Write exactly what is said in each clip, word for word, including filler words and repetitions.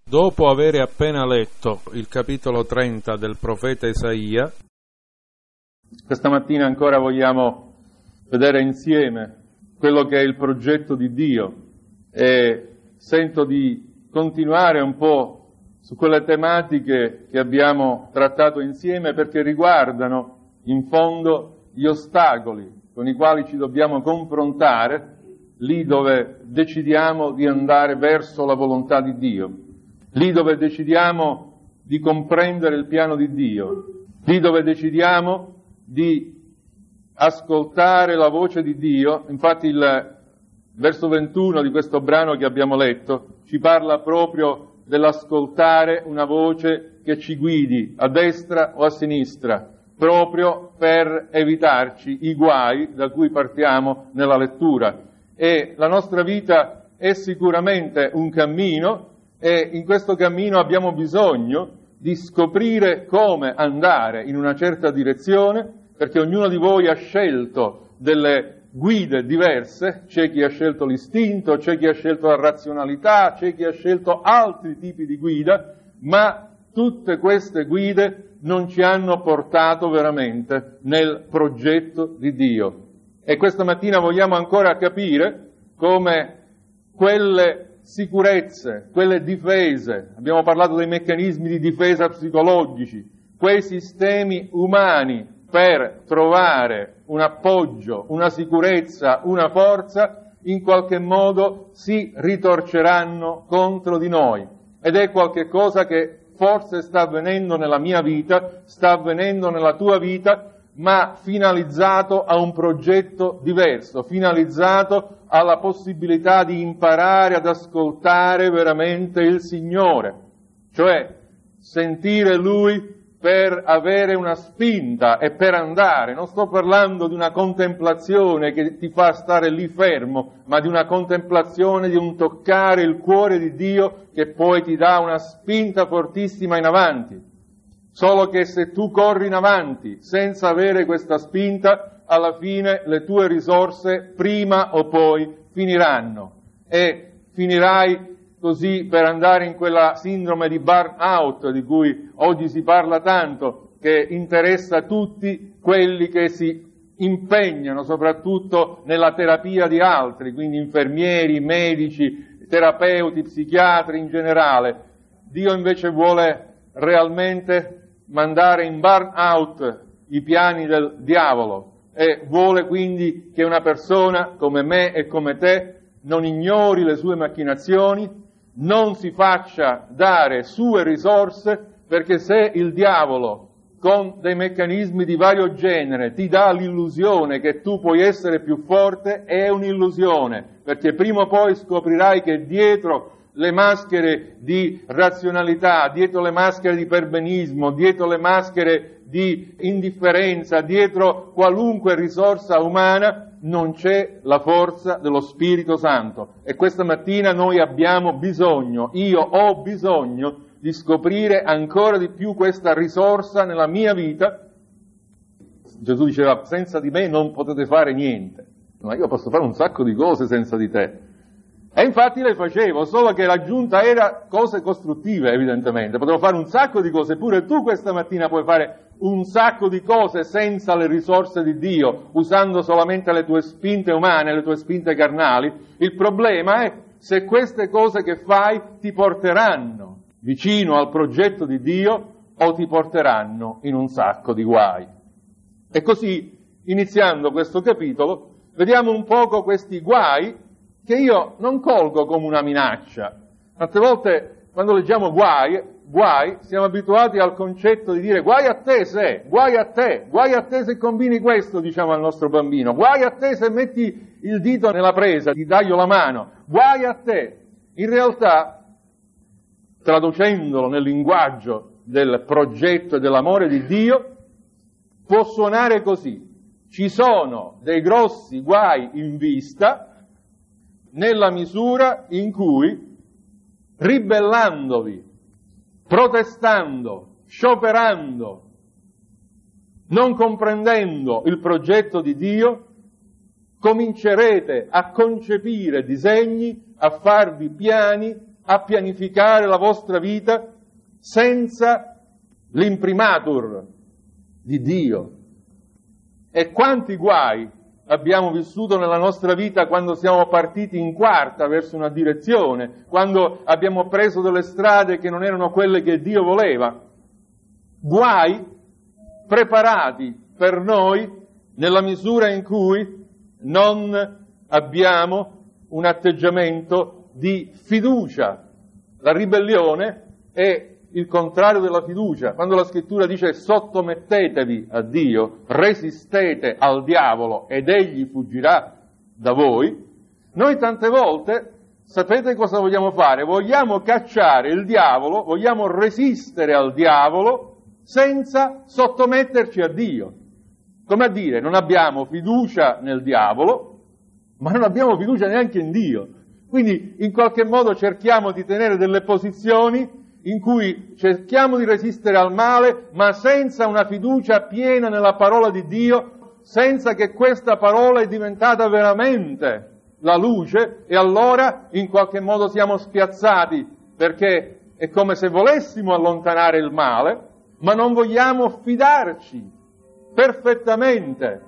Dopo avere appena letto il capitolo trenta del profeta Isaia, questa mattina ancora vogliamo vedere insieme quello che è il progetto di Dio e sento di continuare un po' su quelle tematiche che abbiamo trattato insieme perché riguardano in fondo gli ostacoli con i quali ci dobbiamo confrontare lì dove decidiamo di andare verso la volontà di Dio, lì dove decidiamo di comprendere il piano di Dio, lì dove decidiamo di ascoltare la voce di Dio. Infatti il verso ventuno di questo brano che abbiamo letto ci parla proprio dell'ascoltare una voce che ci guidi a destra o a sinistra, proprio per evitarci i guai da cui partiamo nella lettura. E la nostra vita è sicuramente un cammino e in questo cammino abbiamo bisogno di scoprire come andare in una certa direzione, perché ognuno di voi ha scelto delle guide diverse, c'è chi ha scelto l'istinto, c'è chi ha scelto la razionalità, c'è chi ha scelto altri tipi di guida, ma tutte queste guide non ci hanno portato veramente nel progetto di Dio. E questa mattina vogliamo ancora capire come quelle sicurezze, quelle difese, abbiamo parlato dei meccanismi di difesa psicologici, quei sistemi umani per trovare un appoggio, una sicurezza, una forza, in qualche modo si ritorceranno contro di noi. Ed è qualche cosa che forse sta avvenendo nella mia vita, sta avvenendo nella tua vita, ma finalizzato a un progetto diverso, finalizzato alla possibilità di imparare ad ascoltare veramente il Signore, cioè sentire Lui per avere una spinta e per andare. Non sto parlando di una contemplazione che ti fa stare lì fermo, ma di una contemplazione, di un toccare il cuore di Dio che poi ti dà una spinta fortissima in avanti. Solo che se tu corri in avanti senza avere questa spinta, alla fine le tue risorse prima o poi finiranno e finirai così per andare in quella sindrome di burnout di cui oggi si parla tanto, che interessa tutti quelli che si impegnano soprattutto nella terapia di altri, quindi infermieri, medici, terapeuti, psichiatri in generale. Dio invece vuole realmente mandare in burnout i piani del diavolo e vuole quindi che una persona come me e come te non ignori le sue macchinazioni, non si faccia dare sue risorse, perché se il diavolo con dei meccanismi di vario genere ti dà l'illusione che tu puoi essere più forte, è un'illusione, perché prima o poi scoprirai che dietro le maschere di razionalità, dietro le maschere di perbenismo, dietro le maschere di indifferenza, dietro qualunque risorsa umana, non c'è la forza dello Spirito Santo. E questa mattina noi abbiamo bisogno, io ho bisogno di scoprire ancora di più questa risorsa nella mia vita. Gesù diceva: senza di me non potete fare niente. Ma io posso fare un sacco di cose senza di te. E infatti le facevo, solo che l'aggiunta era cose costruttive, evidentemente. Potevo fare un sacco di cose, pure tu questa mattina puoi fare un sacco di cose senza le risorse di Dio, usando solamente le tue spinte umane, le tue spinte carnali. Il problema è se queste cose che fai ti porteranno vicino al progetto di Dio o ti porteranno in un sacco di guai. E così, iniziando questo capitolo, vediamo un poco questi guai che io non colgo come una minaccia. Tante volte quando leggiamo guai, guai, siamo abituati al concetto di dire guai a te se, guai a te, guai a te se combini questo, diciamo al nostro bambino, guai a te se metti il dito nella presa, ti taglio la mano, guai a te. In realtà, traducendolo nel linguaggio del progetto e dell'amore di Dio, può suonare così: ci sono dei grossi guai in vista, nella misura in cui, ribellandovi, protestando, scioperando, non comprendendo il progetto di Dio, comincerete a concepire disegni, a farvi piani, a pianificare la vostra vita senza l'imprimatur di Dio. E quanti guai abbiamo vissuto nella nostra vita quando siamo partiti in quarta verso una direzione, quando abbiamo preso delle strade che non erano quelle che Dio voleva. Guai preparati per noi nella misura in cui non abbiamo un atteggiamento di fiducia. La ribellione è il contrario della fiducia. Quando la scrittura dice sottomettetevi a Dio, resistete al diavolo ed egli fuggirà da voi, noi tante volte sapete cosa vogliamo fare? Vogliamo cacciare il diavolo, vogliamo resistere al diavolo senza sottometterci a Dio. Come a dire, non abbiamo fiducia nel diavolo, ma non abbiamo fiducia neanche in Dio. Quindi in qualche modo cerchiamo di tenere delle posizioni in cui cerchiamo di resistere al male, ma senza una fiducia piena nella parola di Dio, senza che questa parola è diventata veramente la luce, e allora in qualche modo siamo spiazzati, perché è come se volessimo allontanare il male, ma non vogliamo fidarci perfettamente.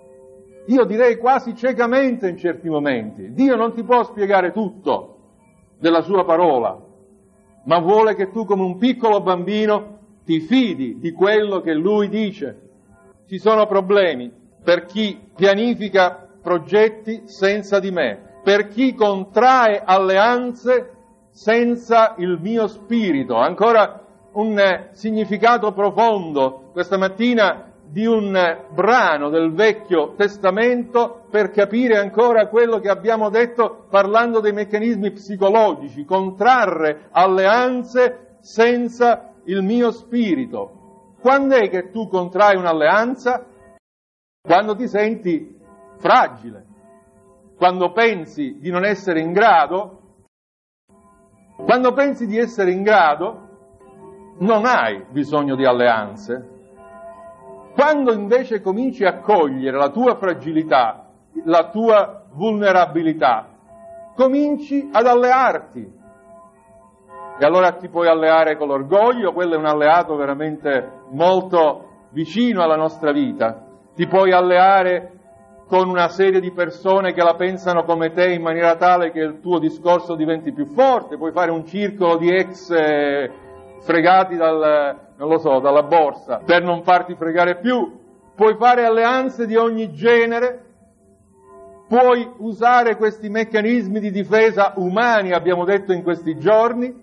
Io direi quasi ciecamente in certi momenti. Dio non ti può spiegare tutto della sua parola, ma vuole che tu come un piccolo bambino ti fidi di quello che Lui dice. Ci sono problemi per chi pianifica progetti senza di me, per chi contrae alleanze senza il mio spirito. Ancora un significato profondo questa mattina di un brano del Vecchio Testamento per capire ancora quello che abbiamo detto parlando dei meccanismi psicologici: contrarre alleanze senza il mio spirito. Quando è che tu contrai un'alleanza? Quando ti senti fragile, quando pensi di non essere in grado. Quando pensi di essere in grado non hai bisogno di alleanze. Quando invece cominci a cogliere la tua fragilità, la tua vulnerabilità, cominci ad allearti. E allora ti puoi alleare con l'orgoglio, quello è un alleato veramente molto vicino alla nostra vita. Ti puoi alleare con una serie di persone che la pensano come te in maniera tale che il tuo discorso diventi più forte, puoi fare un circolo di ex eh, fregati dal... non lo so, dalla borsa, per non farti fregare più. Puoi fare alleanze di ogni genere, puoi usare questi meccanismi di difesa umani, abbiamo detto in questi giorni.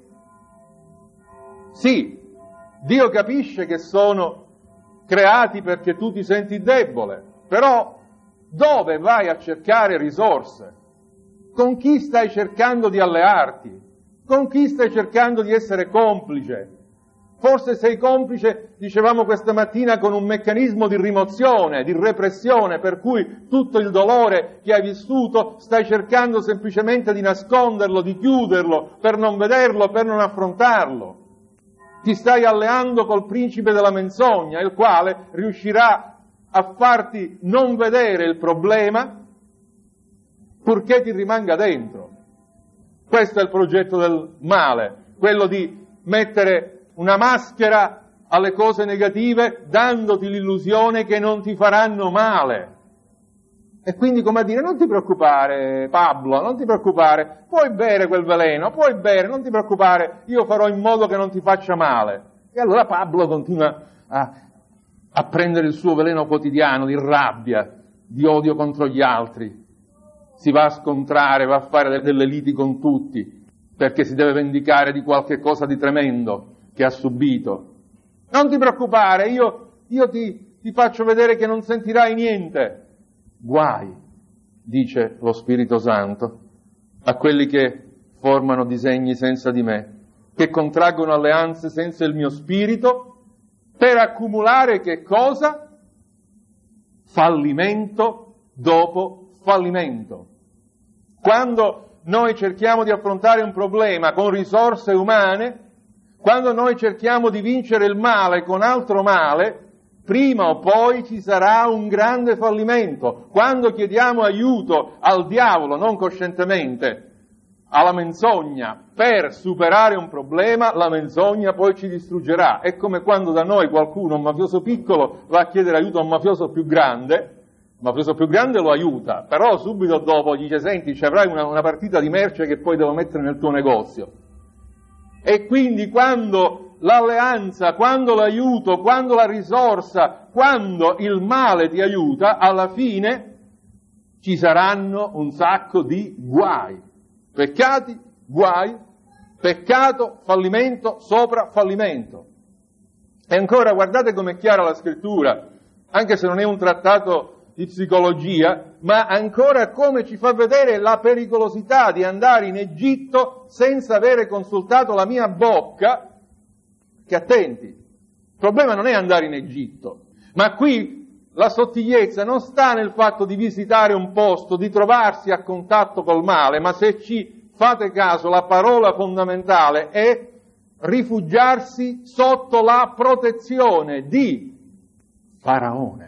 Sì, Dio capisce che sono creati perché tu ti senti debole, però dove vai a cercare risorse? Con chi stai cercando di allearti? Con chi stai cercando di essere complice? Forse sei complice, dicevamo questa mattina, con un meccanismo di rimozione, di repressione, per cui tutto il dolore che hai vissuto stai cercando semplicemente di nasconderlo, di chiuderlo, per non vederlo, per non affrontarlo. Ti stai alleando col principe della menzogna, il quale riuscirà a farti non vedere il problema, purché ti rimanga dentro. Questo è il progetto del male, quello di mettere una maschera alle cose negative, dandoti l'illusione che non ti faranno male. E quindi, come a dire, non ti preoccupare, Pablo, non ti preoccupare, puoi bere quel veleno, puoi bere, non ti preoccupare, io farò in modo che non ti faccia male. E allora Pablo continua a, a prendere il suo veleno quotidiano di rabbia, di odio contro gli altri. Si va a scontrare, va a fare delle liti con tutti, perché si deve vendicare di qualche cosa di tremendo che ha subito. Non ti preoccupare, io, io ti, ti faccio vedere che non sentirai niente. Guai, dice lo Spirito Santo, a quelli che formano disegni senza di me, che contraggono alleanze senza il mio spirito, per accumulare che cosa? Fallimento dopo fallimento. Quando noi cerchiamo di affrontare un problema con risorse umane, quando noi cerchiamo di vincere il male con altro male, prima o poi ci sarà un grande fallimento. Quando chiediamo aiuto al diavolo, non coscientemente, alla menzogna per superare un problema, la menzogna poi ci distruggerà. È come quando da noi qualcuno, un mafioso piccolo, va a chiedere aiuto a un mafioso più grande, il mafioso più grande lo aiuta, però subito dopo gli dice: senti, ci avrai una, una partita di merce che poi devo mettere nel tuo negozio. E quindi quando l'alleanza, quando l'aiuto, quando la risorsa, quando il male ti aiuta, alla fine ci saranno un sacco di guai. Peccati, guai, peccato, fallimento, sopra fallimento. E ancora, guardate com'è chiara la scrittura, anche se non è un trattato di psicologia, ma ancora come ci fa vedere la pericolosità di andare in Egitto senza avere consultato la mia bocca, che attenti, il problema non è andare in Egitto, ma qui la sottigliezza non sta nel fatto di visitare un posto, di trovarsi a contatto col male, ma se ci fate caso, la parola fondamentale è rifugiarsi sotto la protezione di Faraone.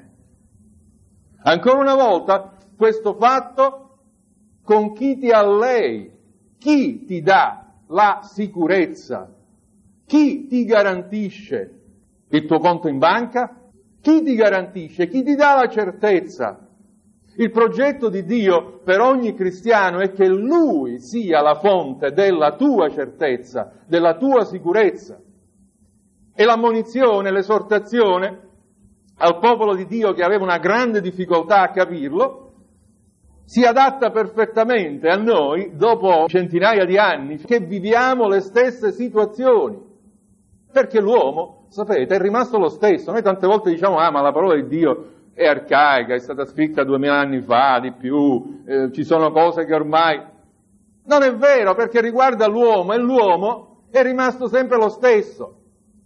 Ancora una volta, questo fatto con chi ti allei, chi ti dà la sicurezza, chi ti garantisce il tuo conto in banca, chi ti garantisce, chi ti dà la certezza. Il progetto di Dio per ogni cristiano è che Lui sia la fonte della tua certezza, della tua sicurezza. E l'ammonizione, l'esortazione al popolo di Dio che aveva una grande difficoltà a capirlo, si adatta perfettamente a noi dopo centinaia di anni che viviamo le stesse situazioni. Perché l'uomo, sapete, è rimasto lo stesso. Noi tante volte diciamo: ah, ma la parola di Dio è arcaica, è stata scritta duemila anni fa, di più, eh, ci sono cose che ormai... Non è vero, perché riguarda l'uomo, e l'uomo è rimasto sempre lo stesso.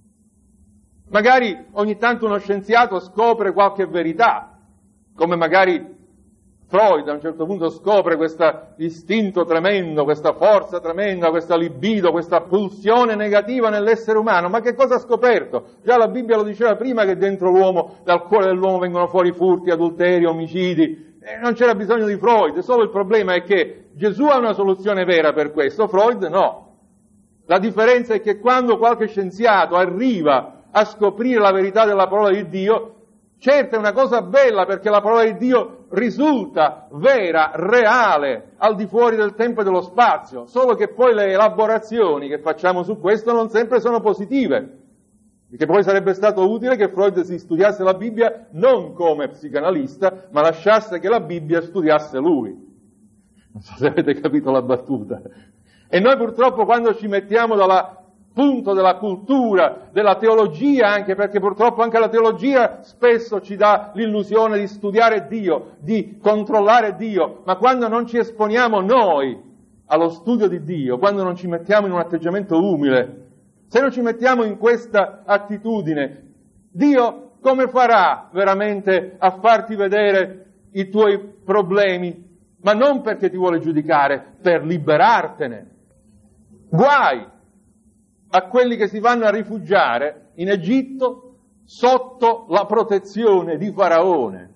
Magari ogni tanto uno scienziato scopre qualche verità, come magari Freud a un certo punto scopre questo istinto tremendo, questa forza tremenda, questa libido, questa pulsione negativa nell'essere umano. Ma che cosa ha scoperto? Già la Bibbia lo diceva prima, che dentro l'uomo, dal cuore dell'uomo vengono fuori furti, adulteri, omicidi. Eh, non c'era bisogno di Freud, solo il problema è che Gesù ha una soluzione vera per questo, Freud no. La differenza è che quando qualche scienziato arriva a scoprire la verità della parola di Dio, certo è una cosa bella, perché la parola di Dio risulta vera, reale, al di fuori del tempo e dello spazio, solo che poi le elaborazioni che facciamo su questo non sempre sono positive, perché poi sarebbe stato utile che Freud si studiasse la Bibbia non come psicanalista, ma lasciasse che la Bibbia studiasse lui. Non so se avete capito la battuta. E noi purtroppo, quando ci mettiamo dalla punto della cultura, della teologia, anche perché purtroppo anche la teologia spesso ci dà l'illusione di studiare Dio, di controllare Dio, ma quando non ci esponiamo noi allo studio di Dio, quando non ci mettiamo in un atteggiamento umile, se non ci mettiamo in questa attitudine, Dio come farà veramente a farti vedere i tuoi problemi? Ma non perché ti vuole giudicare, per liberartene. Guai a quelli che si vanno a rifugiare in Egitto sotto la protezione di Faraone.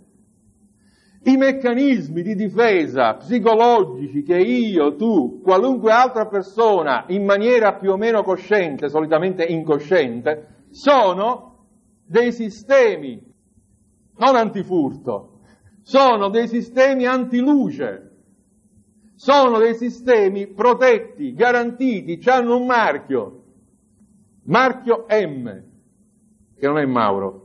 I meccanismi di difesa psicologici che io, tu, qualunque altra persona, in maniera più o meno cosciente, solitamente incosciente, sono dei sistemi, non antifurto, sono dei sistemi antiluce, sono dei sistemi protetti, garantiti, hanno un marchio. Marchio M, che non è Mauro.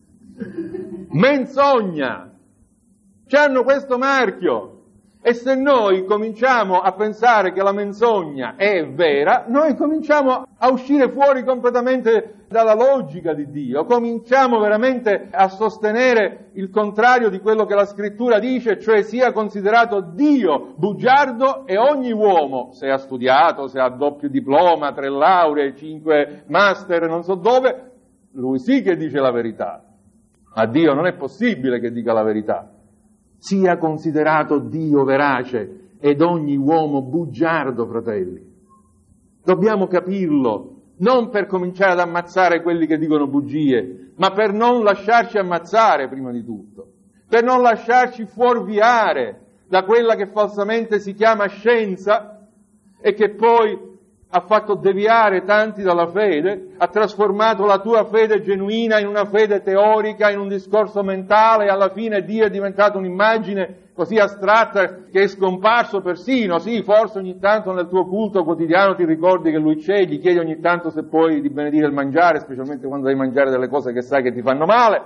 Menzogna. C'hanno questo marchio. E se noi cominciamo a pensare che la menzogna è vera, noi cominciamo a uscire fuori completamente dalla logica di Dio, cominciamo veramente a sostenere il contrario di quello che la Scrittura dice, cioè sia considerato Dio bugiardo e ogni uomo, se ha studiato, se ha doppio diploma, tre lauree, cinque master, non so dove, lui sì che dice la verità. Ma Dio non è possibile che dica la verità. Sia considerato Dio verace ed ogni uomo bugiardo, fratelli. Dobbiamo capirlo, non per cominciare ad ammazzare quelli che dicono bugie, ma per non lasciarci ammazzare prima di tutto, per non lasciarci fuorviare da quella che falsamente si chiama scienza e che poi ha fatto deviare tanti dalla fede, ha trasformato la tua fede genuina in una fede teorica, in un discorso mentale, e alla fine Dio è diventato un'immagine così astratta che è scomparso persino. Sì, forse ogni tanto nel tuo culto quotidiano ti ricordi che Lui c'è, gli chiedi ogni tanto se puoi di benedire il mangiare, specialmente quando devi mangiare delle cose che sai che ti fanno male.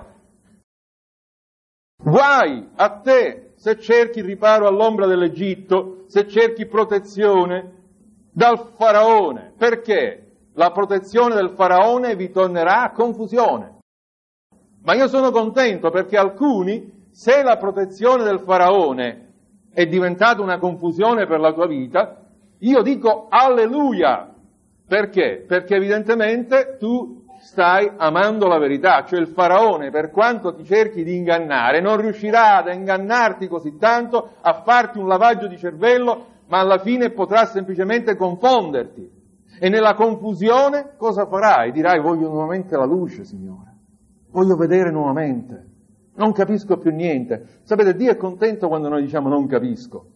Guai a te se cerchi il riparo all'ombra dell'Egitto, se cerchi protezione dal faraone, perché la protezione del faraone vi tornerà a confusione. Ma io sono contento perché alcuni, se la protezione del faraone è diventata una confusione per la tua vita, io dico alleluia. Perché? Perché evidentemente tu stai amando la verità, cioè il faraone, per quanto ti cerchi di ingannare, non riuscirà ad ingannarti così tanto, a farti un lavaggio di cervello, ma alla fine potrà semplicemente confonderti. E nella confusione cosa farai? Dirai: voglio nuovamente la luce, Signore. Voglio vedere nuovamente. Non capisco più niente. Sapete, Dio è contento quando noi diciamo non capisco.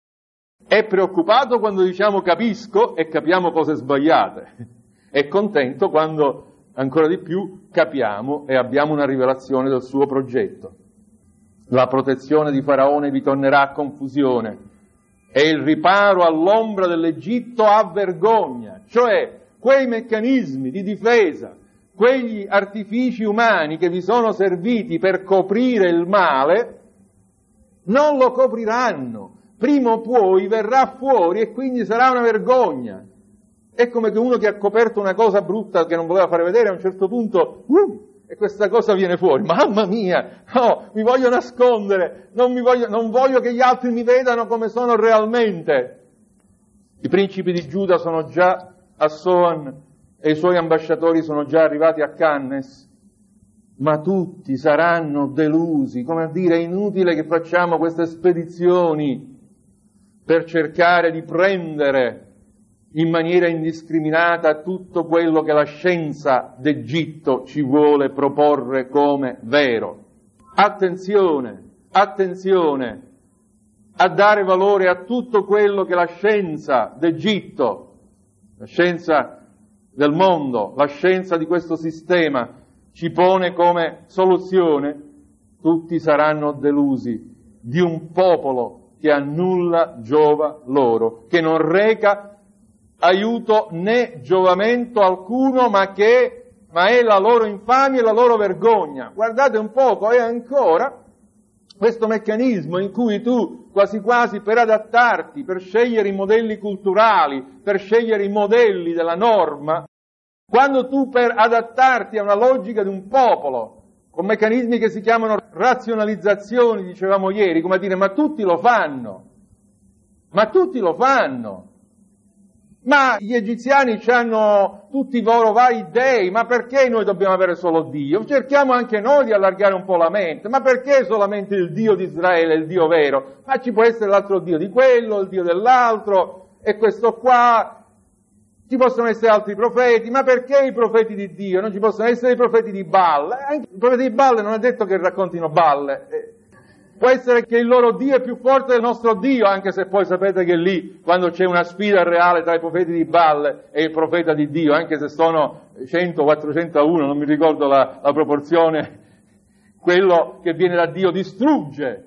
È preoccupato quando diciamo capisco e capiamo cose sbagliate. È contento quando, ancora di più, capiamo e abbiamo una rivelazione del suo progetto. La protezione di Faraone vi tornerà a confusione, e il riparo all'ombra dell'Egitto a vergogna, cioè quei meccanismi di difesa, quegli artifici umani che vi sono serviti per coprire il male, non lo copriranno. Prima o poi verrà fuori e quindi sarà una vergogna. È come che uno che ha coperto una cosa brutta che non voleva fare vedere, a un certo punto, uh, e questa cosa viene fuori. Mamma mia, no, mi voglio nascondere, non, mi voglio, non voglio che gli altri mi vedano come sono realmente. I principi di Giuda sono già a Soan e i suoi ambasciatori sono già arrivati a Cannes, ma tutti saranno delusi. Come a dire, è inutile che facciamo queste spedizioni per cercare di prendere in maniera indiscriminata tutto quello che la scienza d'Egitto ci vuole proporre come vero. Attenzione, attenzione a dare valore a tutto quello che la scienza d'Egitto, la scienza del mondo, la scienza di questo sistema ci pone come soluzione. Tutti saranno delusi di un popolo che a nulla giova loro, che non reca aiuto né giovamento alcuno, ma che ma è la loro infamia e la loro vergogna. Guardate un poco, è ancora questo meccanismo in cui tu quasi quasi per adattarti, per scegliere i modelli culturali, per scegliere i modelli della norma, quando tu per adattarti a una logica di un popolo, con meccanismi che si chiamano razionalizzazioni, dicevamo ieri, come a dire, ma tutti lo fanno, ma tutti lo fanno. Ma gli egiziani hanno tutti i loro vari dei, ma perché noi dobbiamo avere solo Dio? Cerchiamo anche noi di allargare un po' la mente, ma perché solamente il Dio di Israele è il Dio vero? Ma ci può essere l'altro Dio di quello, il Dio dell'altro, e questo qua, ci possono essere altri profeti, ma perché i profeti di Dio? Non ci possono essere i profeti di Baal? Anche i profeti di Baal non è detto che raccontino balle. Può essere che il loro Dio è più forte del nostro Dio, anche se poi sapete che lì, quando c'è una sfida reale tra i profeti di Baal e il profeta di Dio, anche se sono cento, quattrocento a uno, non mi ricordo la, la proporzione, quello che viene da Dio distrugge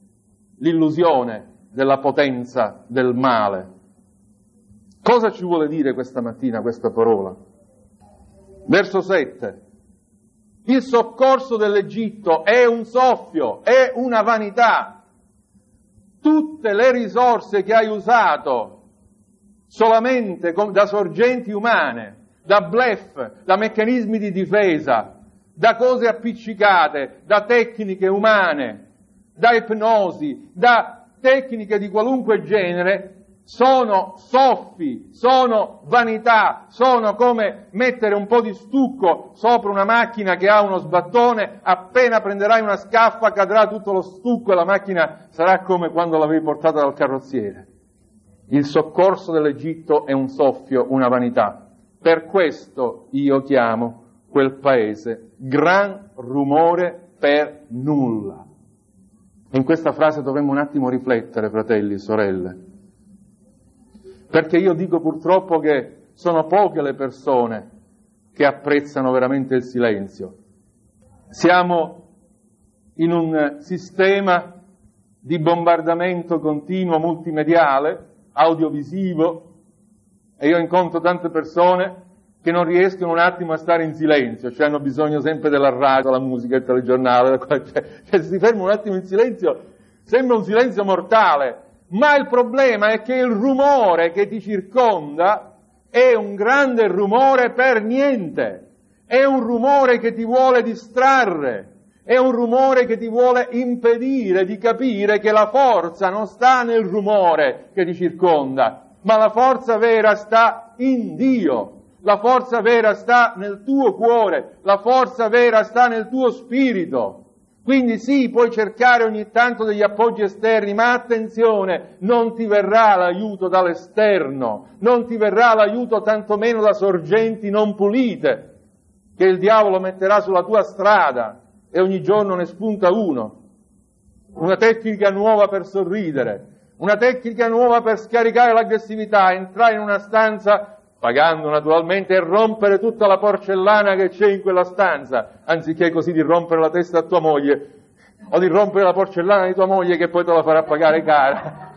l'illusione della potenza del male. Cosa ci vuole dire questa mattina questa parola? Verso sette. Il soccorso dell'Egitto è un soffio, è una vanità. Tutte le risorse che hai usato solamente da sorgenti umane, da bluff, da meccanismi di difesa, da cose appiccicate, da tecniche umane, da ipnosi, da tecniche di qualunque genere, sono soffi, sono vanità, sono come mettere un po' di stucco sopra una macchina che ha uno sbattone, appena prenderai una scaffa cadrà tutto lo stucco e la macchina sarà come quando l'avevi portata dal carrozziere. Il soccorso dell'Egitto è un soffio, una vanità. Per questo io chiamo quel paese gran rumore per nulla. E in questa frase dovremmo un attimo riflettere, fratelli e sorelle. Perché io dico purtroppo che sono poche le persone che apprezzano veramente il silenzio. Siamo in un sistema di bombardamento continuo multimediale, audiovisivo, e io incontro tante persone che non riescono un attimo a stare in silenzio, cioè hanno bisogno sempre della radio, della musica, del telegiornale, cioè, cioè si ferma un attimo in silenzio, sembra un silenzio mortale, ma il problema è che il rumore che ti circonda è un grande rumore per niente, è un rumore che ti vuole distrarre, è un rumore che ti vuole impedire di capire che la forza non sta nel rumore che ti circonda, ma la forza vera sta in Dio, la forza vera sta nel tuo cuore, la forza vera sta nel tuo spirito. Quindi sì, puoi cercare ogni tanto degli appoggi esterni, ma attenzione, non ti verrà l'aiuto dall'esterno, non ti verrà l'aiuto tantomeno da sorgenti non pulite, che il diavolo metterà sulla tua strada e ogni giorno ne spunta uno. Una tecnica nuova per sorridere, una tecnica nuova per scaricare l'aggressività, entrare in una stanza, pagando naturalmente, e rompere tutta la porcellana che c'è in quella stanza, anziché così di rompere la testa a tua moglie, o di rompere la porcellana di tua moglie che poi te la farà pagare cara.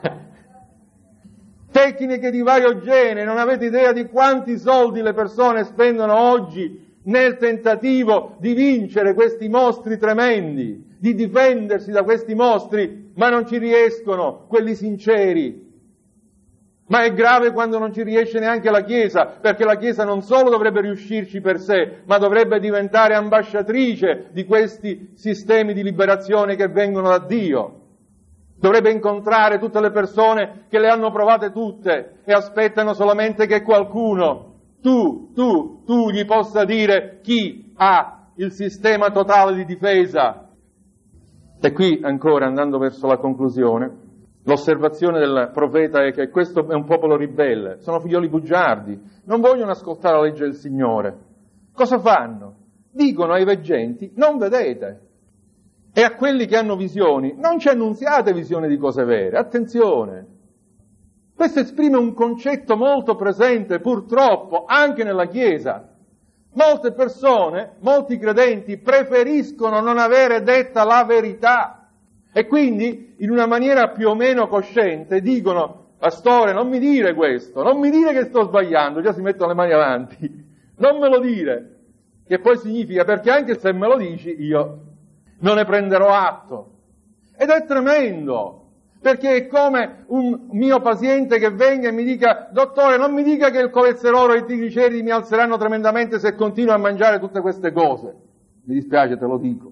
Tecniche di vario genere, non avete idea di quanti soldi le persone spendono oggi nel tentativo di vincere questi mostri tremendi, di difendersi da questi mostri, ma non ci riescono quelli sinceri. Ma è grave quando non ci riesce neanche la Chiesa, perché la Chiesa non solo dovrebbe riuscirci per sé, ma dovrebbe diventare ambasciatrice di questi sistemi di liberazione che vengono da Dio. Dovrebbe incontrare tutte le persone che le hanno provate tutte e aspettano solamente che qualcuno, tu, tu, tu gli possa dire chi ha il sistema totale di difesa. E qui ancora, andando verso la conclusione, l'osservazione del profeta è che questo è un popolo ribelle, sono figlioli bugiardi, non vogliono ascoltare la legge del Signore. Cosa fanno? Dicono ai veggenti, non vedete. E a quelli che hanno visioni, non ci annunziate visioni di cose vere. Attenzione! Questo esprime un concetto molto presente, purtroppo, anche nella Chiesa. Molte persone, molti credenti, preferiscono non avere detta la verità. E quindi, in una maniera più o meno cosciente, dicono, pastore, non mi dire questo, non mi dire che sto sbagliando, già si mettono le mani avanti, non me lo dire, che poi significa, perché anche se me lo dici, io non ne prenderò atto. Ed è tremendo, perché è come un mio paziente che venga e mi dica, dottore, non mi dica che il colesterolo e i trigliceridi mi alzeranno tremendamente se continuo a mangiare tutte queste cose. Mi dispiace, te lo dico.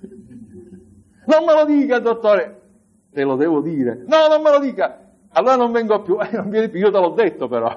Non me lo dica, dottore. Te lo devo dire. No, non me lo dica. Allora non vengo più. Eh, non vieni più, io te l'ho detto però.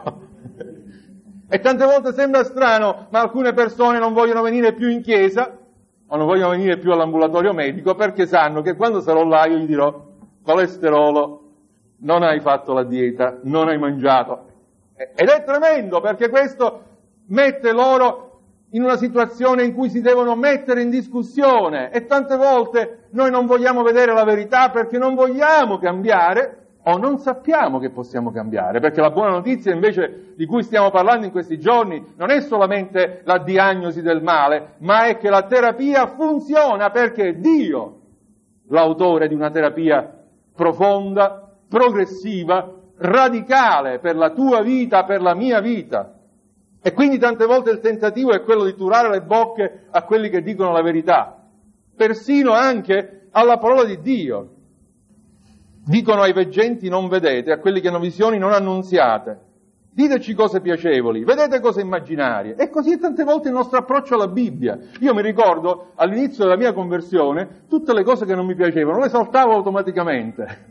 E tante volte sembra strano, ma alcune persone non vogliono venire più in chiesa o non vogliono venire più all'ambulatorio medico perché sanno che quando sarò là io gli dirò colesterolo, non hai fatto la dieta, non hai mangiato. Ed è tremendo perché questo mette loro in una situazione in cui si devono mettere in discussione e tante volte noi non vogliamo vedere la verità perché non vogliamo cambiare o non sappiamo che possiamo cambiare, perché la buona notizia invece di cui stiamo parlando in questi giorni non è solamente la diagnosi del male, ma è che la terapia funziona perché Dio, l'autore di una terapia profonda, progressiva, radicale per la tua vita, per la mia vita. E quindi tante volte il tentativo è quello di turare le bocche a quelli che dicono la verità, persino anche alla parola di Dio. Dicono ai veggenti non vedete, a quelli che hanno visioni non annunziate. Diteci cose piacevoli, vedete cose immaginarie. E così è tante volte il nostro approccio alla Bibbia. Io mi ricordo all'inizio della mia conversione, tutte le cose che non mi piacevano le saltavo automaticamente.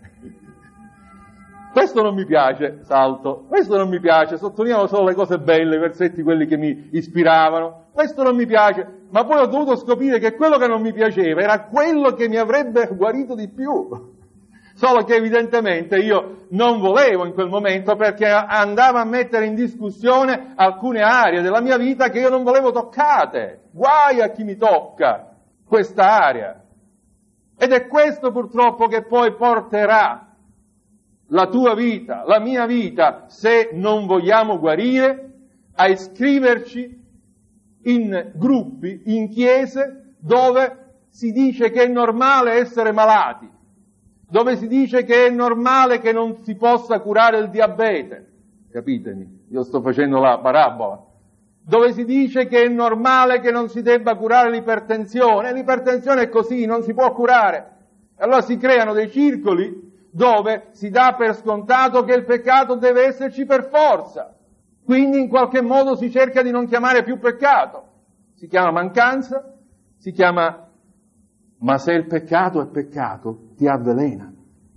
Questo non mi piace, salto. Questo non mi piace, sottolineo solo le cose belle, i versetti quelli che mi ispiravano. Questo non mi piace, ma poi ho dovuto scoprire che quello che non mi piaceva era quello che mi avrebbe guarito di più. Solo che evidentemente io non volevo in quel momento perché andava a mettere in discussione alcune aree della mia vita che io non volevo toccate. Guai a chi mi tocca questa area. Ed è questo purtroppo che poi porterà la tua vita, la mia vita, se non vogliamo guarire, a iscriverci in gruppi, in chiese, dove si dice che è normale essere malati, dove si dice che è normale che non si possa curare il diabete, capitemi, io sto facendo la parabola, dove si dice che è normale che non si debba curare l'ipertensione, l'ipertensione è così, non si può curare. Allora si creano dei circoli dove si dà per scontato che il peccato deve esserci per forza, quindi in qualche modo si cerca di non chiamare più peccato, si chiama mancanza, si chiama... Ma se il peccato è peccato, ti avvelena.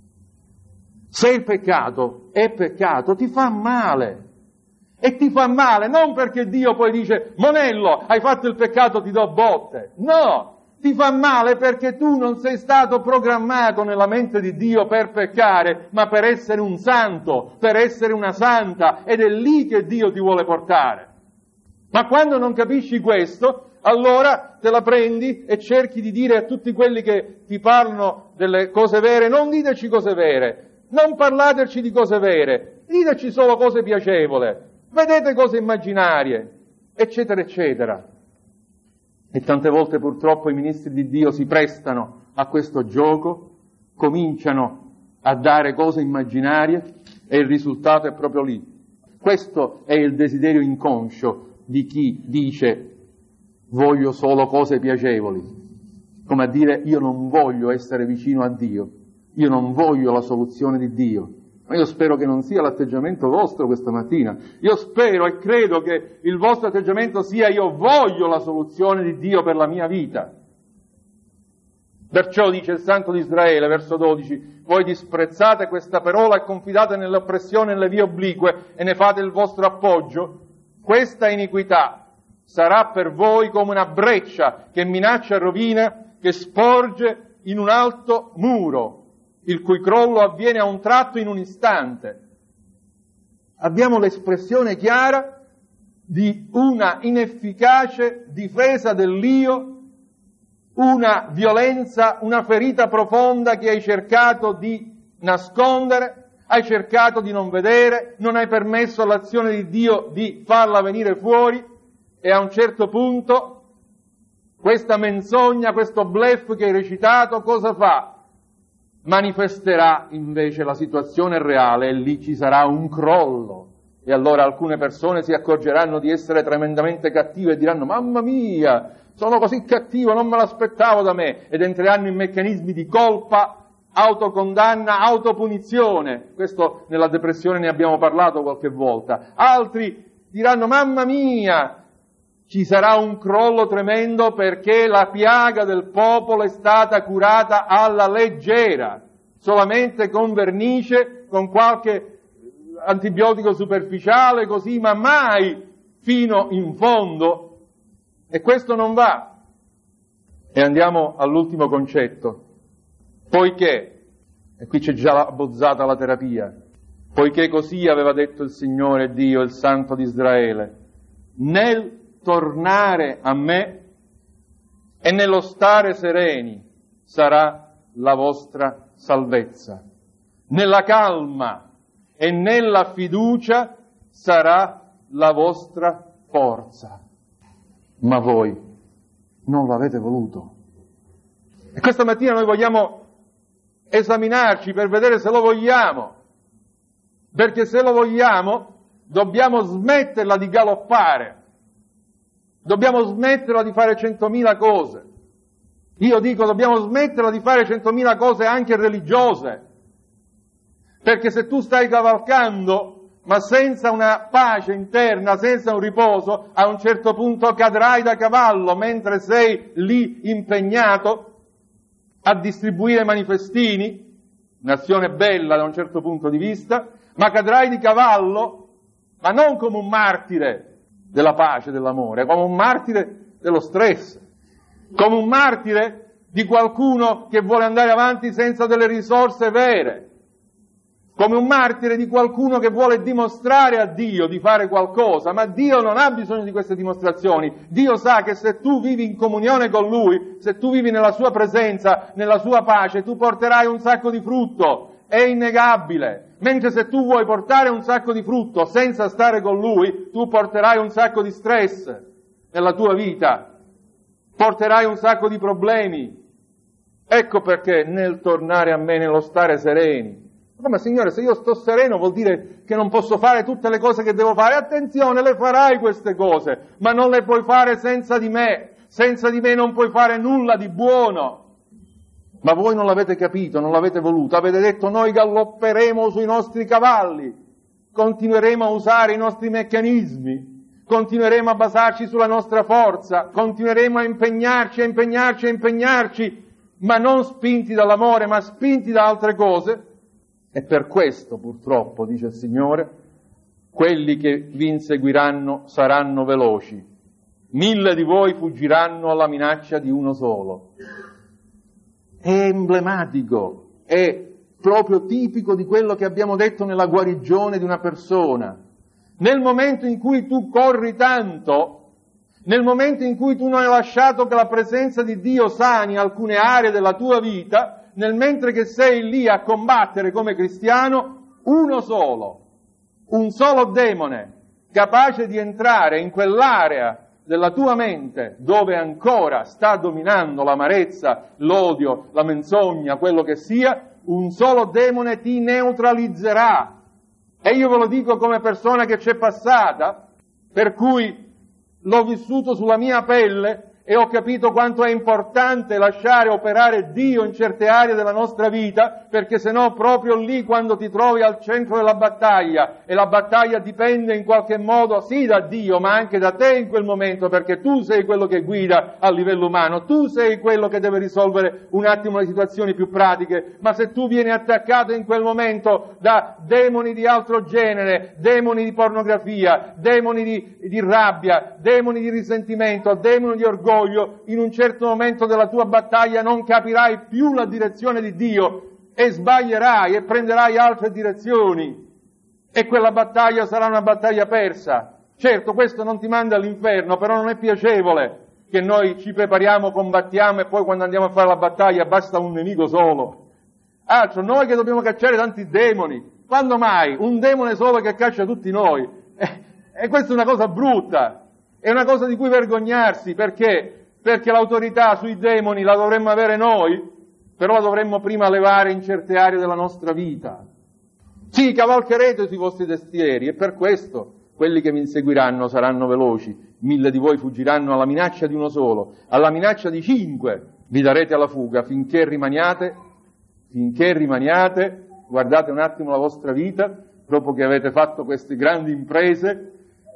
Se il peccato è peccato, ti fa male. E ti fa male non perché Dio poi dice, Monello, hai fatto il peccato, ti do botte. No, ti fa male perché tu non sei stato programmato nella mente di Dio per peccare, ma per essere un santo, per essere una santa, ed è lì che Dio ti vuole portare. Ma quando non capisci questo, allora te la prendi e cerchi di dire a tutti quelli che ti parlano delle cose vere, non diteci cose vere, non parlateci di cose vere, diteci solo cose piacevoli, vedete cose immaginarie, eccetera, eccetera. E tante volte purtroppo i ministri di Dio si prestano a questo gioco, cominciano a dare cose immaginarie e il risultato è proprio lì. Questo è il desiderio inconscio di chi dice voglio solo cose piacevoli, come a dire io non voglio essere vicino a Dio, io non voglio la soluzione di Dio. Ma io spero che non sia l'atteggiamento vostro questa mattina. Io spero e credo che il vostro atteggiamento sia io voglio la soluzione di Dio per la mia vita. Perciò dice il Santo di Israele, verso dodici, voi disprezzate questa parola e confidate nell'oppressione e nelle vie oblique e ne fate il vostro appoggio. Questa iniquità sarà per voi come una breccia che minaccia rovina, che sporge in un alto muro, il cui crollo avviene a un tratto in un istante. Abbiamo l'espressione chiara di una inefficace difesa dell'io, una violenza, una ferita profonda che hai cercato di nascondere, hai cercato di non vedere, non hai permesso all'azione di Dio di farla venire fuori. E a un certo punto questa menzogna, questo bluff che hai recitato, cosa fa? Manifesterà invece la situazione reale e lì ci sarà un crollo. E allora alcune persone si accorgeranno di essere tremendamente cattive e diranno mamma mia, sono così cattivo, non me l'aspettavo da me. Ed entreranno in meccanismi di colpa, autocondanna, autopunizione. Questo nella depressione ne abbiamo parlato qualche volta. Altri diranno mamma mia, ci sarà un crollo tremendo perché la piaga del popolo è stata curata alla leggera, solamente con vernice, con qualche antibiotico superficiale, così, ma mai fino in fondo. E questo non va. E andiamo all'ultimo concetto. Poiché, e qui c'è già abbozzata la terapia, poiché così aveva detto il Signore Dio, il Santo di Israele, nel tornare a me e nello stare sereni sarà la vostra salvezza. Nella calma e nella fiducia sarà la vostra forza. Ma voi non l'avete voluto. E questa mattina noi vogliamo esaminarci per vedere se lo vogliamo. Perché se lo vogliamo dobbiamo smetterla di galoppare. Dobbiamo smetterla di fare centomila cose. Io dico, dobbiamo smetterla di fare centomila cose anche religiose. Perché se tu stai cavalcando, ma senza una pace interna, senza un riposo, a un certo punto cadrai da cavallo mentre sei lì impegnato a distribuire manifestini, un'azione bella da un certo punto di vista, ma cadrai di cavallo, ma non come un martire della pace, dell'amore, come un martire dello stress, come un martire di qualcuno che vuole andare avanti senza delle risorse vere, come un martire di qualcuno che vuole dimostrare a Dio di fare qualcosa, ma Dio non ha bisogno di queste dimostrazioni. Dio sa che se tu vivi in comunione con Lui, se tu vivi nella Sua presenza, nella Sua pace, tu porterai un sacco di frutto. è innegabile. Mentre se tu vuoi portare un sacco di frutto senza stare con Lui, tu porterai un sacco di stress nella tua vita, porterai un sacco di problemi. Ecco perché nel tornare a me, nello stare sereni. Ma Signore, se io sto sereno vuol dire che non posso fare tutte le cose che devo fare. Attenzione, le farai queste cose, ma non le puoi fare senza di me. Senza di me non puoi fare nulla di buono. Ma voi non l'avete capito, non l'avete voluto. Avete detto: noi galopperemo sui nostri cavalli, continueremo a usare i nostri meccanismi, continueremo a basarci sulla nostra forza, continueremo a impegnarci, a impegnarci, a impegnarci, ma non spinti dall'amore, ma spinti da altre cose. E per questo, purtroppo, dice il Signore, quelli che vi inseguiranno saranno veloci. Mille di voi fuggiranno alla minaccia di uno solo. È emblematico, è proprio tipico di quello che abbiamo detto nella guarigione di una persona. Nel momento in cui tu corri tanto, nel momento in cui tu non hai lasciato che la presenza di Dio sani alcune aree della tua vita, nel mentre che sei lì a combattere come cristiano, uno solo, un solo demone, capace di entrare in quell'area della tua mente dove ancora sta dominando l'amarezza, l'odio, la menzogna, quello che sia, un solo demone ti neutralizzerà. E io ve lo dico come persona che c'è passata, per cui l'ho vissuto sulla mia pelle e ho capito quanto è importante lasciare operare Dio in certe aree della nostra vita, perché sennò proprio lì, quando ti trovi al centro della battaglia, e la battaglia dipende in qualche modo sì da Dio, ma anche da te in quel momento, perché tu sei quello che guida a livello umano, tu sei quello che deve risolvere un attimo le situazioni più pratiche, ma se tu vieni attaccato in quel momento da demoni di altro genere, demoni di pornografia, demoni di, di rabbia, demoni di risentimento, demoni di orgoglio, in un certo momento della tua battaglia non capirai più la direzione di Dio e sbaglierai e prenderai altre direzioni e quella battaglia sarà una battaglia persa. Certo, questo non ti manda all'inferno, però non è piacevole che noi ci prepariamo, combattiamo e poi quando andiamo a fare la battaglia basta un nemico solo. Altro, noi che dobbiamo cacciare tanti demoni. Quando mai? Un demone solo che caccia tutti noi. E, e questa è una cosa brutta. È una cosa di cui vergognarsi, perché? Perché l'autorità sui demoni la dovremmo avere noi, però la dovremmo prima levare in certe aree della nostra vita. Sì, cavalcherete sui vostri destrieri, e per questo quelli che vi inseguiranno saranno veloci. Mille di voi fuggiranno alla minaccia di uno solo, alla minaccia di cinque vi darete alla fuga, finché rimaniate, finché rimaniate, guardate un attimo la vostra vita, dopo che avete fatto queste grandi imprese,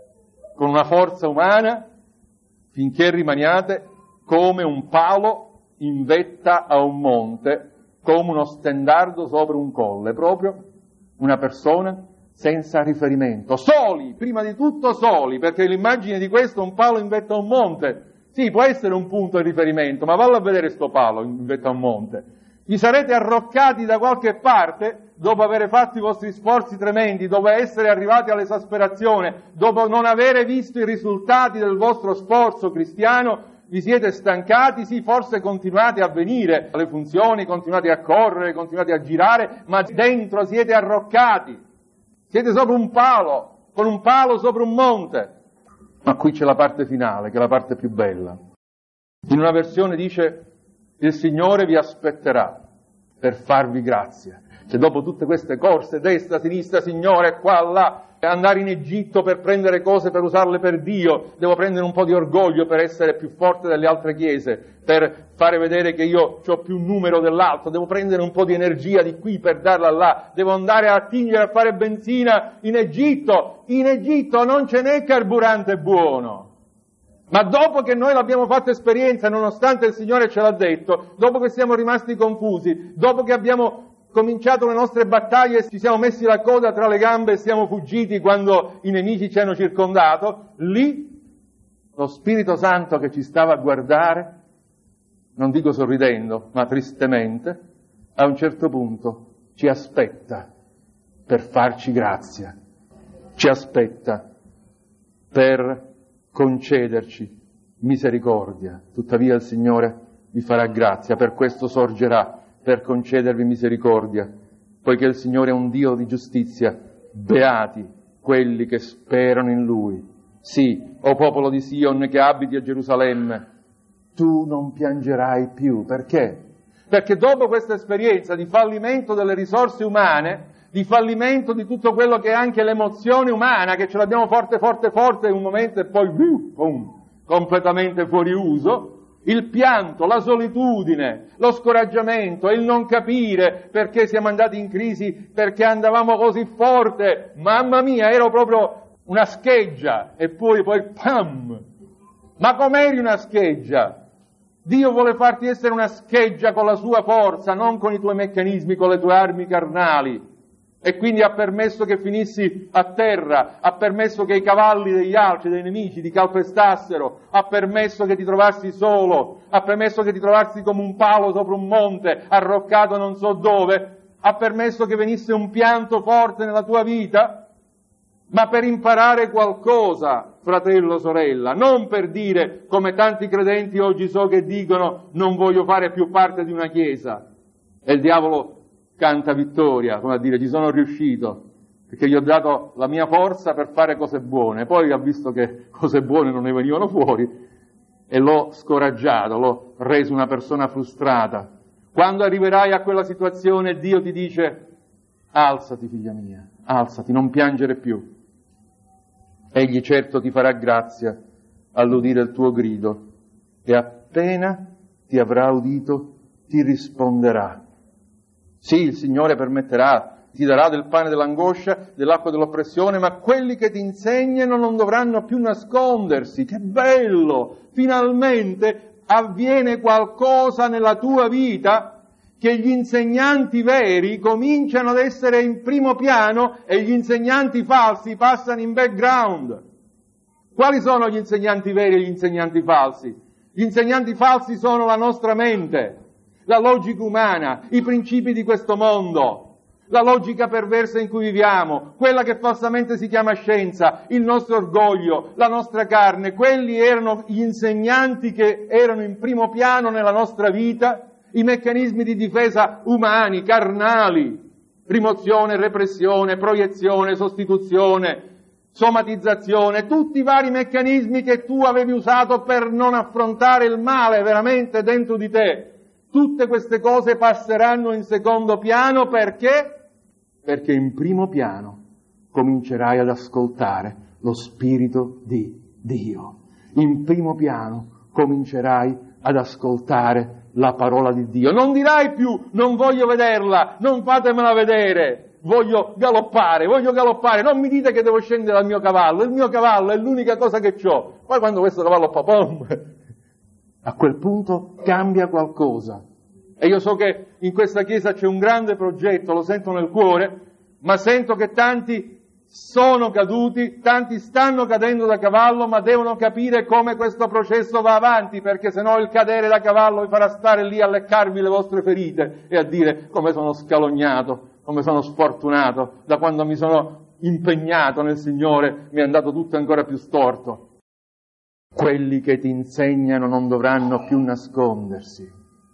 con una forza umana, finché rimaniate come un palo in vetta a un monte, come uno stendardo sopra un colle, proprio una persona senza riferimento, soli, prima di tutto soli, perché l'immagine di questo, un palo in vetta a un monte, sì, può essere un punto di riferimento, ma vallo a vedere sto palo in vetta a un monte. Vi sarete arroccati da qualche parte, dopo aver fatto i vostri sforzi tremendi, dopo essere arrivati all'esasperazione, dopo non avere visto i risultati del vostro sforzo cristiano, vi siete stancati, sì, forse continuate a venire alle funzioni, continuate a correre, continuate a girare, ma dentro siete arroccati, siete sopra un palo, con un palo sopra un monte. Ma qui c'è la parte finale, che è la parte più bella. In una versione dice: il Signore vi aspetterà per farvi grazia. Cioè, dopo tutte queste corse, destra, sinistra, Signore, qua, là, andare in Egitto per prendere cose per usarle per Dio, devo prendere un po' di orgoglio per essere più forte delle altre chiese, per fare vedere che io ho più numero dell'altro, devo prendere un po' di energia di qui per darla là, devo andare a attingere a fare benzina in Egitto. In Egitto non ce n'è carburante buono. Ma dopo che noi l'abbiamo fatto esperienza, nonostante il Signore ce l'ha detto, dopo che siamo rimasti confusi, dopo che abbiamo cominciato le nostre battaglie, ci siamo messi la coda tra le gambe e siamo fuggiti quando i nemici ci hanno circondato, lì lo Spirito Santo che ci stava a guardare, non dico sorridendo, ma tristemente, a un certo punto ci aspetta per farci grazia, ci aspetta per concederci misericordia. Tuttavia il Signore vi farà grazia, per questo sorgerà per concedervi misericordia poiché il Signore è un Dio di giustizia. Beati quelli che sperano in Lui. Sì, o popolo di Sion che abiti a Gerusalemme, tu non piangerai più. Perché? Perché dopo questa esperienza di fallimento delle risorse umane, di fallimento di tutto quello che è anche l'emozione umana, che ce l'abbiamo forte, forte, forte in un momento e poi uh, boom, completamente fuori uso, il pianto, la solitudine, lo scoraggiamento, il non capire perché siamo andati in crisi, perché andavamo così forte, mamma mia, ero proprio una scheggia, e poi, poi, pam! Ma com'eri una scheggia? Dio vuole farti essere una scheggia con la sua forza, non con i tuoi meccanismi, con le tue armi carnali. E quindi ha permesso che finissi a terra, ha permesso che i cavalli degli altri, dei nemici, ti calpestassero, ha permesso che ti trovassi solo, ha permesso che ti trovassi come un palo sopra un monte, arroccato non so dove, ha permesso che venisse un pianto forte nella tua vita, ma per imparare qualcosa, fratello, sorella, non per dire, come tanti credenti oggi so che dicono, non voglio fare più parte di una chiesa. E il diavolo canta vittoria, come a dire, ci sono riuscito, perché gli ho dato la mia forza per fare cose buone. Poi ha visto che cose buone non ne venivano fuori e l'ho scoraggiato, l'ho reso una persona frustrata. Quando arriverai a quella situazione, Dio ti dice, alzati figlia mia, alzati, non piangere più. Egli certo ti farà grazia all'udire il tuo grido e appena ti avrà udito ti risponderà. Sì, il Signore permetterà, ti darà del pane dell'angoscia, dell'acqua dell'oppressione, ma quelli che ti insegnano non dovranno più nascondersi. Che bello! Finalmente avviene qualcosa nella tua vita, che gli insegnanti veri cominciano ad essere in primo piano e gli insegnanti falsi passano in background. Quali sono gli insegnanti veri e gli insegnanti falsi? Gli insegnanti falsi sono la nostra mente, la logica umana, i principi di questo mondo, la logica perversa in cui viviamo, quella che falsamente si chiama scienza, il nostro orgoglio, la nostra carne. Quelli erano gli insegnanti che erano in primo piano nella nostra vita, i meccanismi di difesa umani, carnali, rimozione, repressione, proiezione, sostituzione, somatizzazione, tutti i vari meccanismi che tu avevi usato per non affrontare il male veramente dentro di te. Tutte queste cose passeranno in secondo piano perché? Perché in primo piano comincerai ad ascoltare lo Spirito di Dio. In primo piano comincerai ad ascoltare la parola di Dio. Non dirai più, non voglio vederla, non fatemela vedere, voglio galoppare, voglio galoppare, non mi dite che devo scendere dal mio cavallo, il mio cavallo è l'unica cosa che ho. Poi quando questo cavallo fa pom, a quel punto cambia qualcosa. E io so che in questa chiesa c'è un grande progetto, lo sento nel cuore, ma sento che tanti sono caduti, tanti stanno cadendo da cavallo, ma devono capire come questo processo va avanti, perché sennò il cadere da cavallo vi farà stare lì a leccarvi le vostre ferite e a dire come sono scalognato, come sono sfortunato, da quando mi sono impegnato nel Signore mi è andato tutto ancora più storto. Quelli che ti insegnano non dovranno più nascondersi.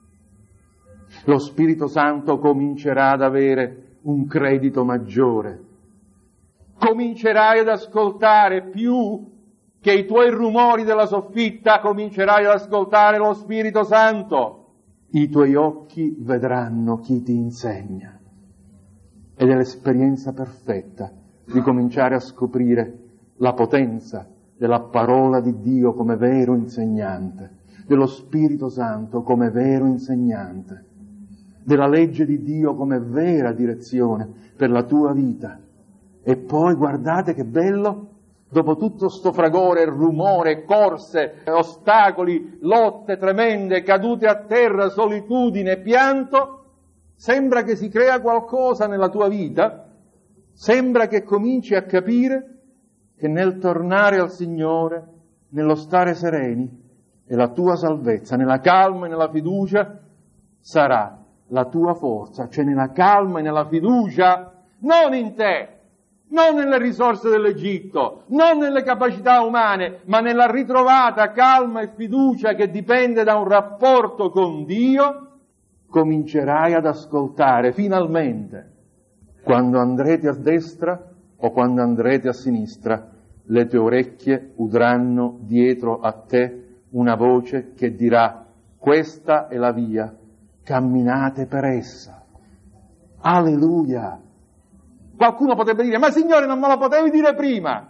Lo Spirito Santo comincerà ad avere un credito maggiore. Comincerai ad ascoltare più che i tuoi rumori della soffitta, comincerai ad ascoltare lo Spirito Santo. I tuoi occhi vedranno chi ti insegna. Ed è l'esperienza perfetta di cominciare a scoprire la potenza della parola di Dio come vero insegnante, dello Spirito Santo come vero insegnante, della legge di Dio come vera direzione per la tua vita. E poi guardate che bello, dopo tutto sto fragore, rumore, corse, ostacoli, lotte tremende, cadute a terra, solitudine, pianto, sembra che si crea qualcosa nella tua vita, sembra che cominci a capire che nel tornare al Signore, nello stare sereni, è la tua salvezza, nella calma e nella fiducia sarà la tua forza, cioè nella calma e nella fiducia, non in te, non nelle risorse dell'Egitto, non nelle capacità umane, ma nella ritrovata calma e fiducia che dipende da un rapporto con Dio, comincerai ad ascoltare finalmente quando andrete a destra o quando andrete a sinistra, le tue orecchie udranno dietro a te una voce che dirà: questa è la via, camminate per essa. Alleluia! Qualcuno potrebbe dire: ma Signore, non me lo potevi dire prima?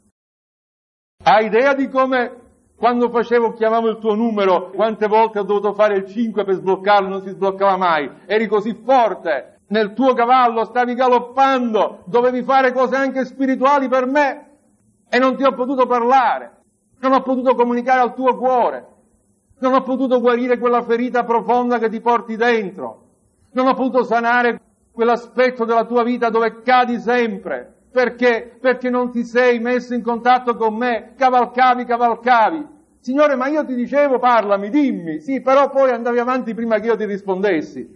Hai idea di come quando facevo, chiamavo il tuo numero, quante volte ho dovuto fare il cinque per sbloccarlo, non si sbloccava mai? Eri così forte, nel tuo cavallo stavi galoppando, dovevi fare cose anche spirituali per me e non ti ho potuto parlare, non ho potuto comunicare al tuo cuore, non ho potuto guarire quella ferita profonda che ti porti dentro, non ho potuto sanare quell'aspetto della tua vita dove cadi sempre. Perché? Perché non ti sei messo in contatto con me, cavalcavi, cavalcavi. Signore, ma io ti dicevo parlami, dimmi, sì, però poi andavi avanti prima che io ti rispondessi.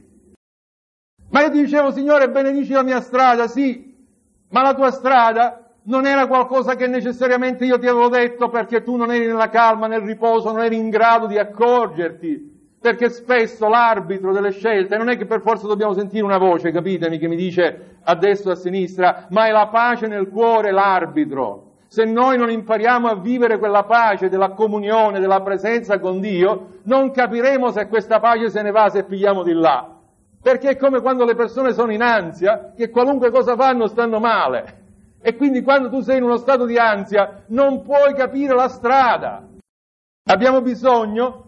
Ma io ti dicevo, Signore, benedici la mia strada, sì, ma la tua strada non era qualcosa che necessariamente io ti avevo detto perché tu non eri nella calma, nel riposo, non eri in grado di accorgerti. Perché spesso l'arbitro delle scelte non è che per forza dobbiamo sentire una voce, capitemi, che mi dice a destra o a sinistra, ma è la pace nel cuore l'arbitro. Se noi non impariamo a vivere quella pace della comunione, della presenza con Dio, non capiremo se questa pace se ne va, se pigliamo di là. Perché è come quando le persone sono in ansia, che qualunque cosa fanno stanno male. E quindi quando tu sei in uno stato di ansia non puoi capire la strada. Abbiamo bisogno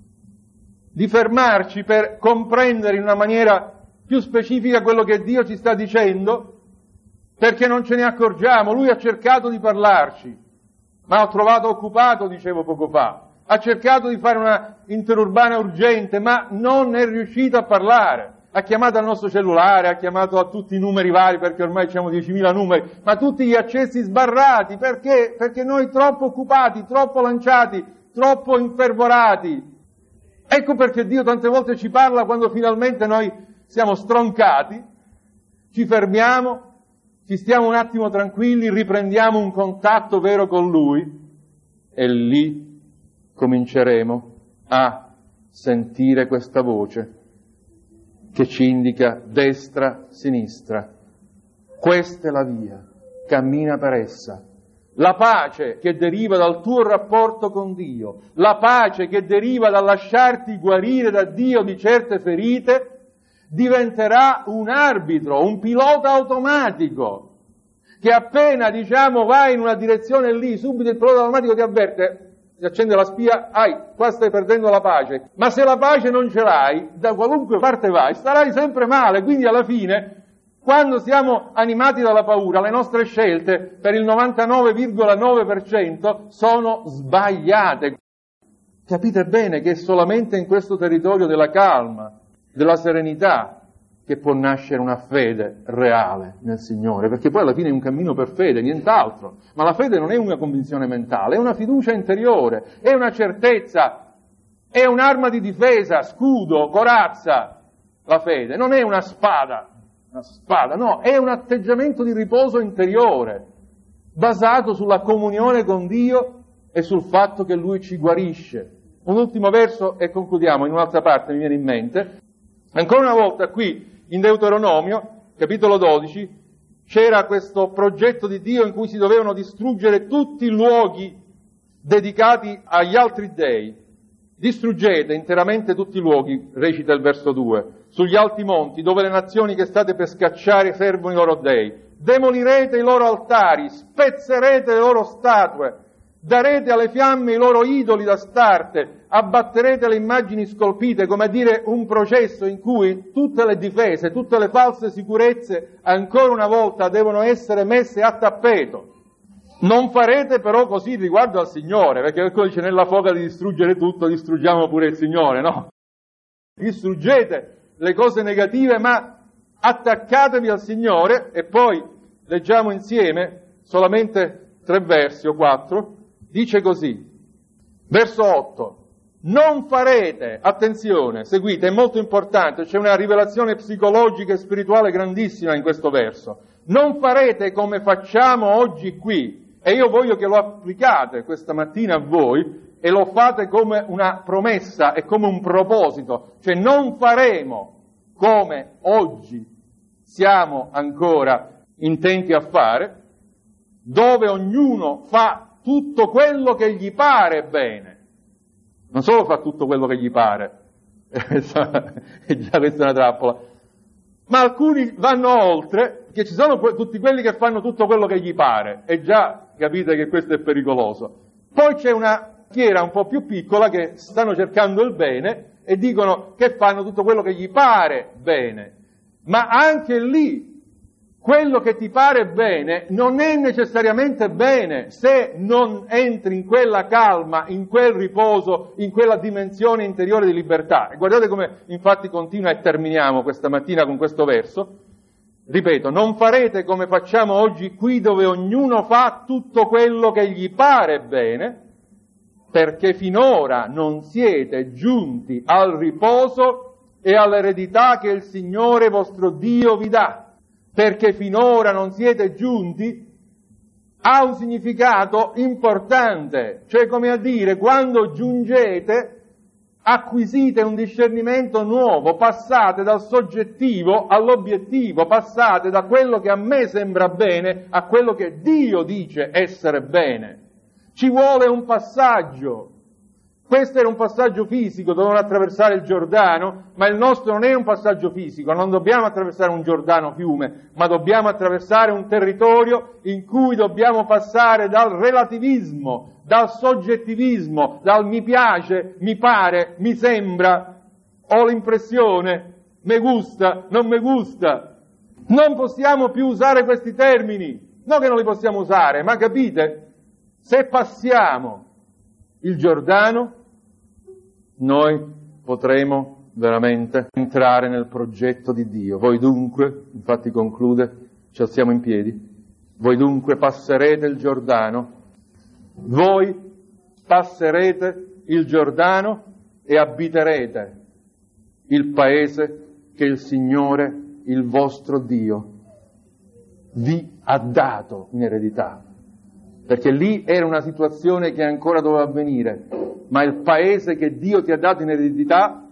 di fermarci per comprendere in una maniera più specifica quello che Dio ci sta dicendo, perché non ce ne accorgiamo. Lui ha cercato di parlarci, ma l'ho trovato occupato, dicevo poco fa. Ha cercato di fare una interurbana urgente, ma non è riuscito a parlare. Ha chiamato al nostro cellulare, ha chiamato a tutti i numeri vari, perché ormai abbiamo diecimila numeri, ma tutti gli accessi sbarrati. Perché? Perché noi troppo occupati, troppo lanciati, troppo infervorati. Ecco perché Dio tante volte ci parla quando finalmente noi siamo stroncati, ci fermiamo, ci stiamo un attimo tranquilli, riprendiamo un contatto vero con Lui e lì cominceremo a sentire questa voce che ci indica destra, sinistra. Questa è la via, cammina per essa. La pace che deriva dal tuo rapporto con Dio, la pace che deriva dal lasciarti guarire da Dio di certe ferite, diventerà un arbitro, un pilota automatico, che appena, diciamo, vai in una direzione lì, subito il pilota automatico ti avverte, ti accende la spia, ai, qua stai perdendo la pace. Ma se la pace non ce l'hai, da qualunque parte vai, starai sempre male, quindi alla fine, quando siamo animati dalla paura, le nostre scelte per il novantanove virgola nove per cento sono sbagliate. Capite bene che è solamente in questo territorio della calma, della serenità, che può nascere una fede reale nel Signore, perché poi alla fine è un cammino per fede, nient'altro. Ma la fede non è una convinzione mentale, è una fiducia interiore, è una certezza, è un'arma di difesa, scudo, corazza. La fede non è una spada. Una spada, no, è un atteggiamento di riposo interiore, basato sulla comunione con Dio e sul fatto che Lui ci guarisce. Un ultimo verso e concludiamo, in un'altra parte mi viene in mente. Ancora una volta qui, in Deuteronomio, capitolo dodici, c'era questo progetto di Dio in cui si dovevano distruggere tutti i luoghi dedicati agli altri dei. Distruggete interamente tutti i luoghi, recita il verso due, sugli alti monti, dove le nazioni che state per scacciare servono i loro dei. Demolirete i loro altari, spezzerete le loro statue, darete alle fiamme i loro idoli d'Astarte, abbatterete le immagini scolpite, come a dire un processo in cui tutte le difese, tutte le false sicurezze, ancora una volta devono essere messe a tappeto. Non farete però così riguardo al Signore, perché ecco dice nella foga di distruggere tutto, distruggiamo pure il Signore, no? Distruggete le cose negative, ma attaccatevi al Signore. E poi leggiamo insieme solamente tre versi o quattro, dice così, verso otto, non farete, attenzione, seguite, è molto importante, c'è una rivelazione psicologica e spirituale grandissima in questo verso, non farete come facciamo oggi qui. E io voglio che lo applicate questa mattina a voi e lo fate come una promessa e come un proposito. Cioè non faremo come oggi siamo ancora intenti a fare, dove ognuno fa tutto quello che gli pare bene. Non solo fa tutto quello che gli pare, è già questa una trappola, ma alcuni vanno oltre, che ci sono tutti quelli che fanno tutto quello che gli pare, e già capite che questo è pericoloso. Poi c'è una schiera un po' più piccola che stanno cercando il bene e dicono che fanno tutto quello che gli pare bene, ma anche lì quello che ti pare bene non è necessariamente bene se non entri in quella calma, in quel riposo, in quella dimensione interiore di libertà. E guardate come infatti continua e terminiamo questa mattina con questo verso. Ripeto, non farete come facciamo oggi qui, dove ognuno fa tutto quello che gli pare bene, perché finora non siete giunti al riposo e all'eredità che il Signore vostro Dio vi dà. Perché finora non siete giunti ha un significato importante, cioè come a dire, quando giungete acquisite un discernimento nuovo, passate dal soggettivo all'obiettivo, passate da quello che a me sembra bene a quello che Dio dice essere bene. Ci vuole un passaggio. Questo era un passaggio fisico, dovevano attraversare il Giordano, ma il nostro non è un passaggio fisico, non dobbiamo attraversare un Giordano fiume, ma dobbiamo attraversare un territorio in cui dobbiamo passare dal relativismo, dal soggettivismo, dal mi piace, mi pare, mi sembra, ho l'impressione, me gusta, non me gusta. Non possiamo più usare questi termini, non che non li possiamo usare, ma capite, se passiamo il Giordano, noi potremo veramente entrare nel progetto di Dio. Voi dunque, infatti conclude, ci alziamo in piedi, voi dunque passerete il Giordano, voi passerete il Giordano e abiterete il paese che il Signore, il vostro Dio, vi ha dato in eredità. Perché lì era una situazione che ancora doveva avvenire, ma il paese che Dio ti ha dato in eredità,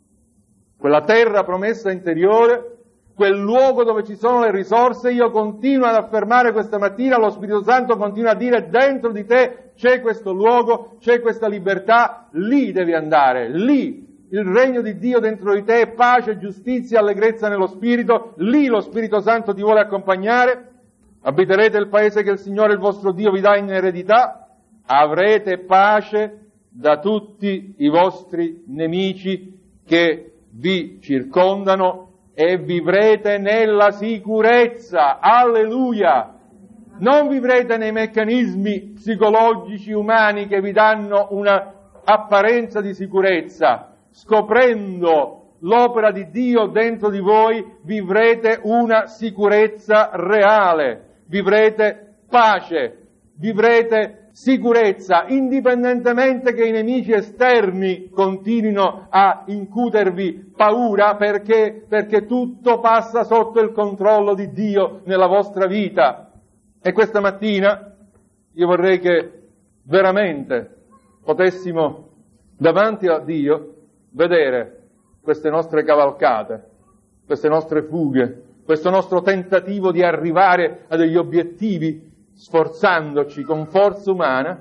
quella terra promessa interiore, quel luogo dove ci sono le risorse, io continuo ad affermare questa mattina, lo Spirito Santo continua a dire dentro di te c'è questo luogo, c'è questa libertà, lì devi andare, lì il regno di Dio dentro di te è pace, giustizia, allegrezza nello Spirito, lì lo Spirito Santo ti vuole accompagnare. Abiterete il paese che il Signore il vostro Dio vi dà in eredità, avrete pace da tutti i vostri nemici che vi circondano e vivrete nella sicurezza. Alleluia! Non vivrete nei meccanismi psicologici umani che vi danno una apparenza di sicurezza. Scoprendo l'opera di Dio dentro di voi, vivrete una sicurezza reale. Vivrete pace, vivrete sicurezza, indipendentemente che i nemici esterni continuino a incutervi paura, perché, perché tutto passa sotto il controllo di Dio nella vostra vita. E questa mattina io vorrei che veramente potessimo davanti a Dio vedere queste nostre cavalcate, queste nostre fughe, questo nostro tentativo di arrivare a degli obiettivi sforzandoci con forza umana,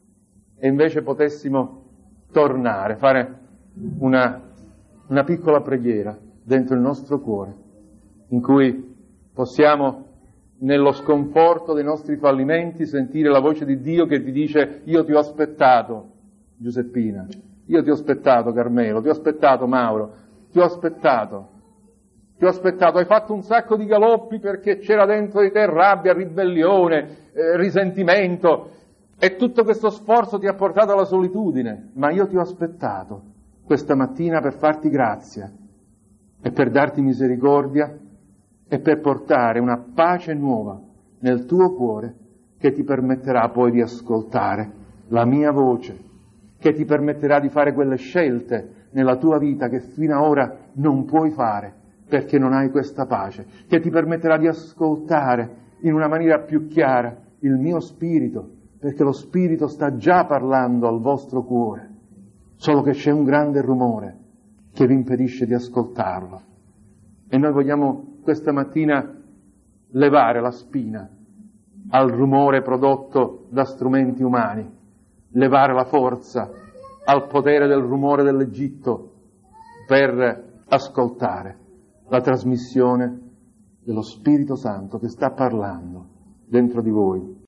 e invece potessimo tornare, fare una, una piccola preghiera dentro il nostro cuore, in cui possiamo, nello sconforto dei nostri fallimenti, sentire la voce di Dio che ti dice: io ti ho aspettato, Giuseppina, io ti ho aspettato, Carmelo, ti ho aspettato, Mauro, ti ho aspettato. Ti ho aspettato, hai fatto un sacco di galoppi perché c'era dentro di te rabbia, ribellione, eh, risentimento, e tutto questo sforzo ti ha portato alla solitudine, ma io ti ho aspettato questa mattina per farti grazia e per darti misericordia e per portare una pace nuova nel tuo cuore che ti permetterà poi di ascoltare la mia voce, che ti permetterà di fare quelle scelte nella tua vita che fino ad ora non puoi fare, perché non hai questa pace, che ti permetterà di ascoltare in una maniera più chiara il mio spirito, perché lo spirito sta già parlando al vostro cuore, solo che c'è un grande rumore che vi impedisce di ascoltarlo. E noi vogliamo questa mattina levare la spina al rumore prodotto da strumenti umani, levare la forza al potere del rumore dell'Egitto per ascoltare la trasmissione dello Spirito Santo che sta parlando dentro di voi.